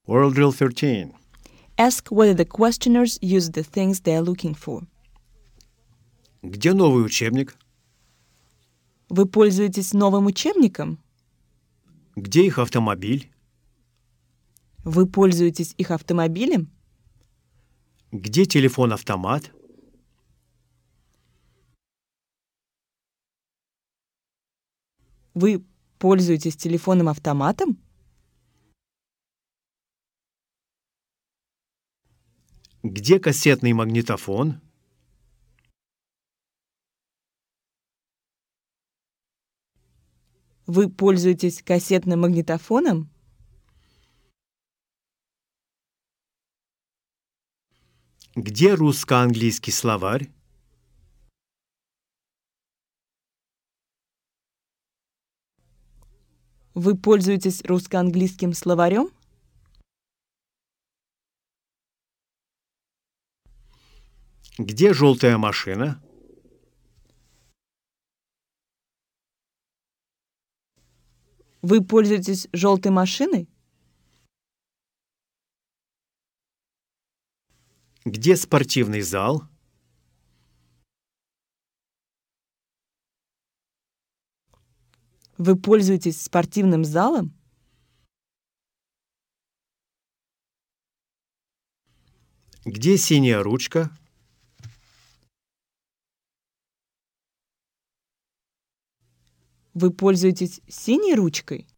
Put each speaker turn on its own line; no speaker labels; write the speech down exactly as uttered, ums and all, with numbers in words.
Oral drill thirteen.
Ask whether the questioners use the things they are looking for.
Где новый учебник?
Вы пользуетесь новым учебником?
Где их автомобиль?
Вы пользуетесь их автомобилем?
Где телефон-автомат?
Вы пользуетесь телефоном-автоматом?
Где кассетный магнитофон?
Вы пользуетесь кассетным магнитофоном?
Где русско-английский словарь?
Вы пользуетесь русско-английским словарем?
Где желтая машина?
Вы пользуетесь желтой машиной?
Где спортивный зал?
Вы пользуетесь спортивным залом?
Где синяя ручка?
Вы пользуетесь синей ручкой?